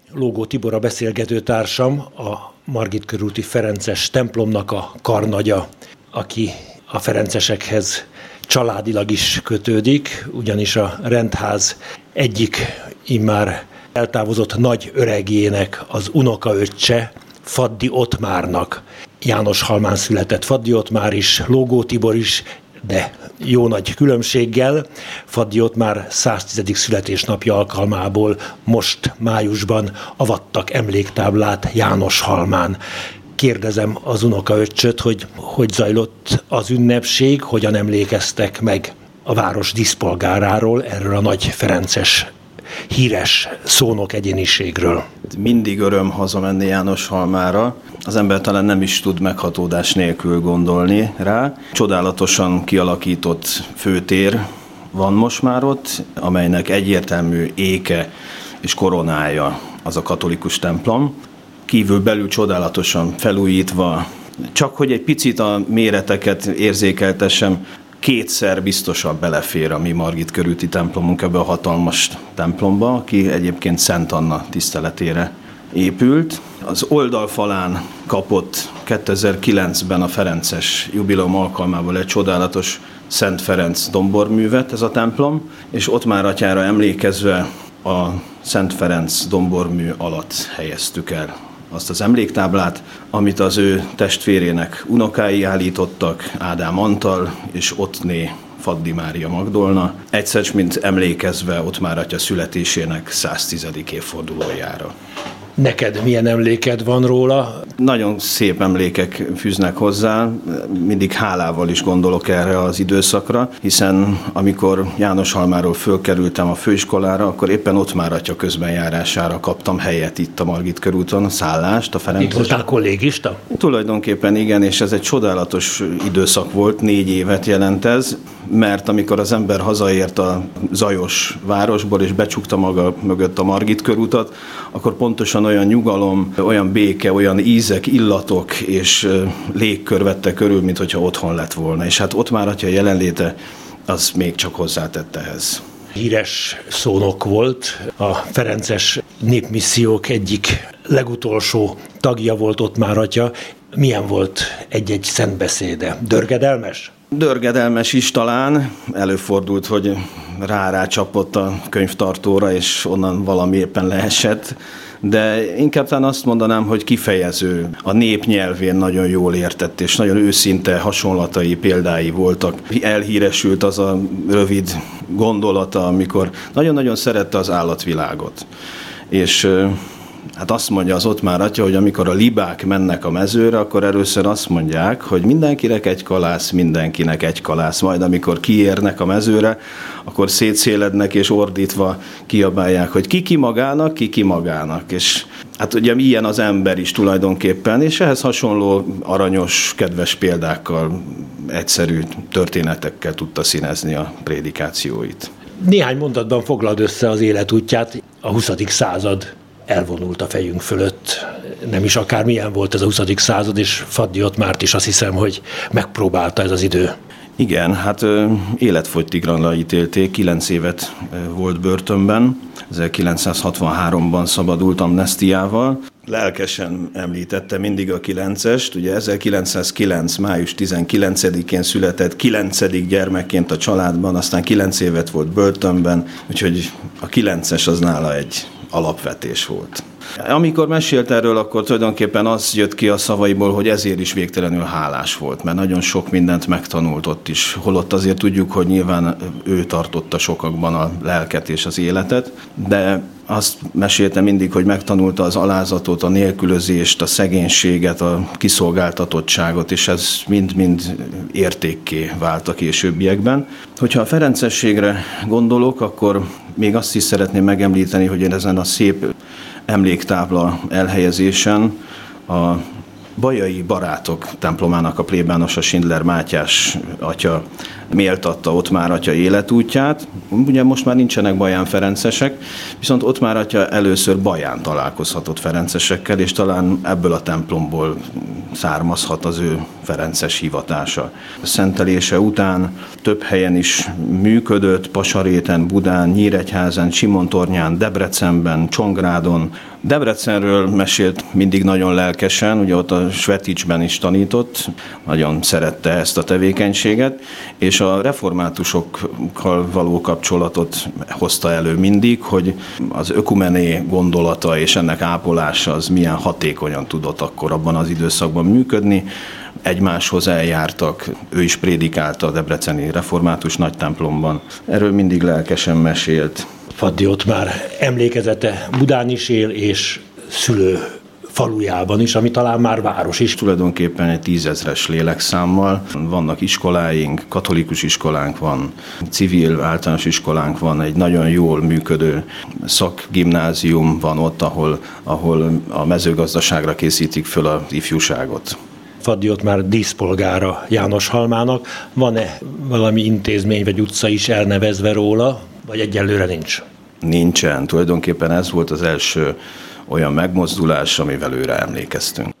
Lógó Tibor a beszélgető társam, a Margit körúti ferences templomnak a karnagya, aki a ferencesekhez családilag is kötődik, ugyanis a rendház egyik immár eltávozott nagy öregjének az unokaöccse, Faddi Ottmárnak. Jánoshalmán született Faddi Ottmár is, Lógó Tibor is, de jó nagy különbséggel. Faddi Ottmár 110. születésnapja alkalmából most májusban avattak emléktáblát Jánoshalmán. Kérdezem az unokaöccsöt, hogy zajlott az ünnepség, hogyan emlékeztek meg a város díszpolgáráról, erről a nagy ferences híres szónok egyéniségről. Mindig öröm hazamenni Jánoshalmára. Az ember talán nem is tud meghatódás nélkül gondolni rá. Csodálatosan kialakított főtér van most már ott, amelynek egyértelmű éke és koronája az a katolikus templom. Kívül-belül csodálatosan felújítva. Csak hogy egy picit a méreteket érzékeltessem, 2-szer biztosan belefér a mi Margit körúti templomunk ebbe a hatalmas templomba, aki egyébként Szent Anna tiszteletére épült. Az oldalfalán kapott 2009-ben a ferences jubileum alkalmából egy csodálatos Szent Ferenc domborművet ez a templom, és Ottmár atyára emlékezve a Szent Ferenc dombormű alatt helyeztük el azt az emléktáblát, amit az ő testvérének unokái állítottak, Ádám Antal és Ottné Faddi Mária Magdolna, egyszer mint emlékezve Ottmár atya születésének 110. évfordulójára. Neked milyen emléked van róla? Nagyon szép emlékek fűznek hozzá, mindig hálával is gondolok erre az időszakra, hiszen amikor Jánoshalmáról fölkerültem a főiskolára, akkor éppen Ottmár atya közbenjárására kaptam helyet itt a Margit körúton, a szállást, a Ferences. Itt voltál kollégista? Tulajdonképpen igen, és ez egy csodálatos időszak volt, 4 évet jelent ez, mert amikor az ember hazaért a zajos városból, és becsukta maga mögött a Margit körútat, akkor pontosan olyan nyugalom, olyan béke, olyan ízek, illatok és légkör vette körül, mint hogyha otthon lett volna. És hát Ottmár atya jelenléte az még csak hozzátett ehhez. Híres szónok volt, a ferences népmissziók egyik legutolsó tagja volt Ottmár atya. Milyen volt egy-egy szentbeszéde? Dörgedelmes? Dörgedelmes is talán. Előfordult, hogy rácsapott a könyvtartóra, és onnan valami éppen leesett. De inkább talán azt mondanám, hogy kifejező, a nép nyelvén nagyon jól értett, és nagyon őszinte hasonlatai, példái voltak. Elhíresült az a rövid gondolata, amikor nagyon-nagyon szerette az állatvilágot. És hát azt mondja az Ottmár atya, hogy amikor a libák mennek a mezőre, akkor először azt mondják, hogy mindenkinek egy kalász, mindenkinek egy kalász. Majd amikor kiérnek a mezőre, akkor szétszélednek és ordítva kiabálják, hogy ki magának, ki magának. És hát ugye ilyen az ember is tulajdonképpen, és ehhez hasonló aranyos, kedves példákkal, egyszerű történetekkel tudta színezni a prédikációit. Néhány mondatban foglald össze az életútját. A 20. század elvonult a fejünk fölött. Nem is akármilyen volt ez a 20. század, és Faddi Ottmárt is azt hiszem, hogy megpróbálta ez az idő. Igen, hát életfogytiglanra ítélték, 9 évet volt börtönben, 1963-ban szabadult amnesztiával. Lelkesen említette mindig a 9-est, ugye 1909. május 19-én született, 9. gyermekként a családban, aztán 9 évet volt börtönben, úgyhogy a 9-es az nála egy alapvetés volt. Amikor mesélt erről, akkor tulajdonképpen az jött ki a szavaiból, hogy ezért is végtelenül hálás volt, mert nagyon sok mindent megtanult ott is. Holott azért tudjuk, hogy nyilván ő tartotta sokakban a lelket és az életet, de azt mesélte mindig, hogy megtanulta az alázatot, a nélkülözést, a szegénységet, a kiszolgáltatottságot, és ez mind-mind értékké vált a későbbiekben. Hogyha a ferencességre gondolok, akkor még azt is szeretném megemlíteni, hogy én ezen a szép emléktábla elhelyezésen a Bajai Barátok templomának a plébánosa Schindler Mátyás atya méltatta Ottmár atya életútját. Ugye most már nincsenek baján ferencesek, viszont Ottmár atya először baján találkozhatott ferencesekkel, és talán ebből a templomból származhat az ő ferences hivatása. A szentelése után több helyen is működött, Pasaréten, Budán, Nyíregyházán, Simontornyán, Debrecenben, Csongrádon. Debrecenről mesélt mindig nagyon lelkesen, ugye ott a Sveticsben is tanított, nagyon szerette ezt a tevékenységet, és a reformátusokkal való kapcsolatot hozta elő mindig, hogy az ökumené gondolata és ennek ápolása az milyen hatékonyan tudott akkor abban az időszakban működni. Egymáshoz eljártak, ő is prédikálta a debreceni református nagytemplomban. Erről mindig lelkesen mesélt. Faddi Ottmár emlékezete Budán is él, és szülő falujában is, ami talán már város is. Tulajdonképpen egy 10 000-es lélekszámmal. Vannak iskoláink, katolikus iskolánk van, civil általános iskolánk van, egy nagyon jól működő szakgimnázium van ott, ahol a mezőgazdaságra készítik föl az ifjúságot. Faddi Ottmár díszpolgára Jánoshalmának. Van-e valami intézmény vagy utca is elnevezve róla, vagy egyelőre nincs? Nincsen. Tulajdonképpen ez volt az első olyan megmozdulás, amivel őre emlékeztünk.